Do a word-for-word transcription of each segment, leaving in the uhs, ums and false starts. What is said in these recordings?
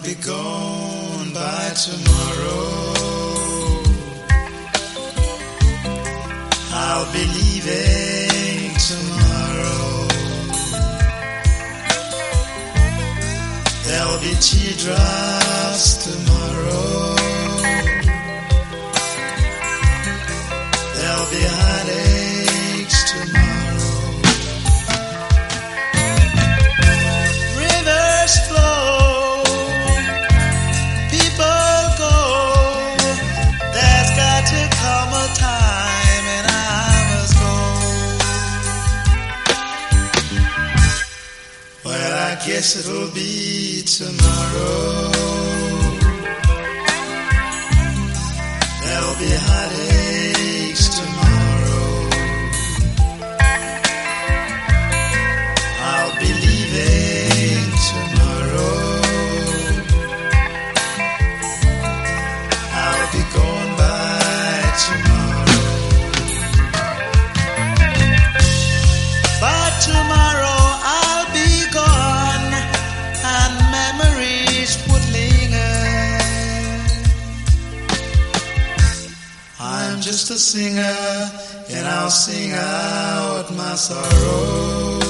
be gone by tomorrow. I'll be leaving tomorrow. There'll be teardrops tomorrow. There'll be heartaches tomorrow. Rivers flow, people go. There's got to come a time and I must go. Well, I guess it'll be tomorrow. There'll be heartaches tomorrow. I'll be leaving tomorrow. I'll be gone by tomorrow. But tomorrow I'll be gone and memories would linger. I'm just a singer and I'll sing out my sorrows.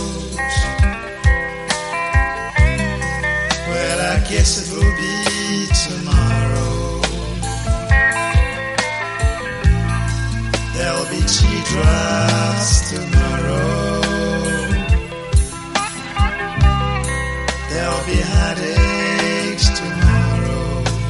Well, I guess it will be tomorrow. There'll be teardrops tomorrow. There'll be heartaches tomorrow.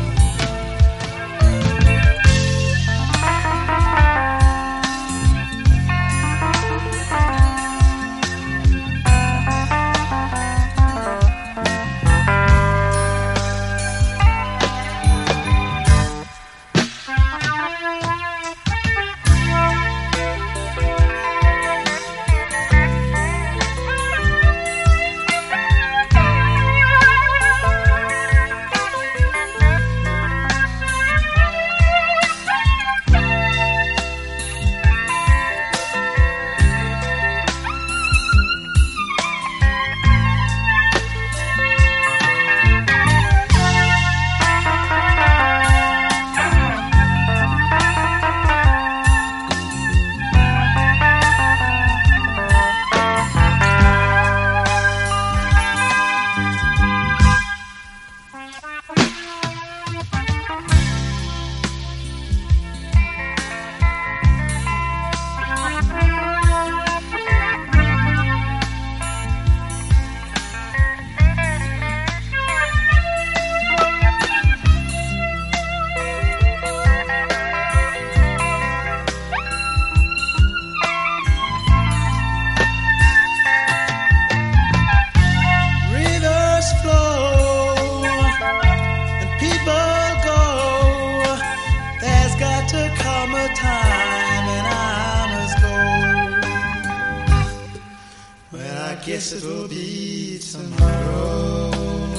I guess it'll be tomorrow.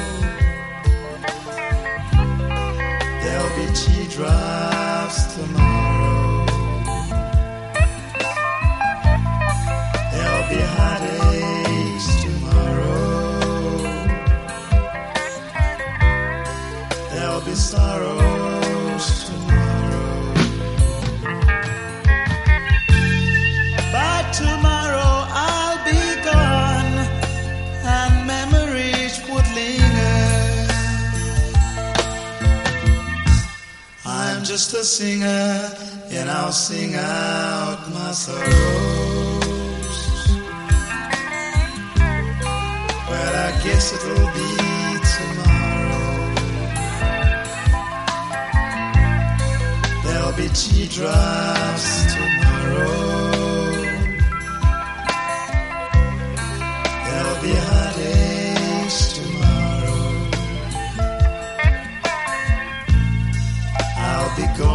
There'll be teardrops tomorrow. There'll be heartaches tomorrow. There'll be sorrows tomorrow. But tomorrow I'll be gone and memories would linger. I'm just a singer and I'll sing out my sorrows. Well, I guess it'll be tomorrow. There'll be teardrops tomorrow. There'll be heartaches tomorrow. I'll be gone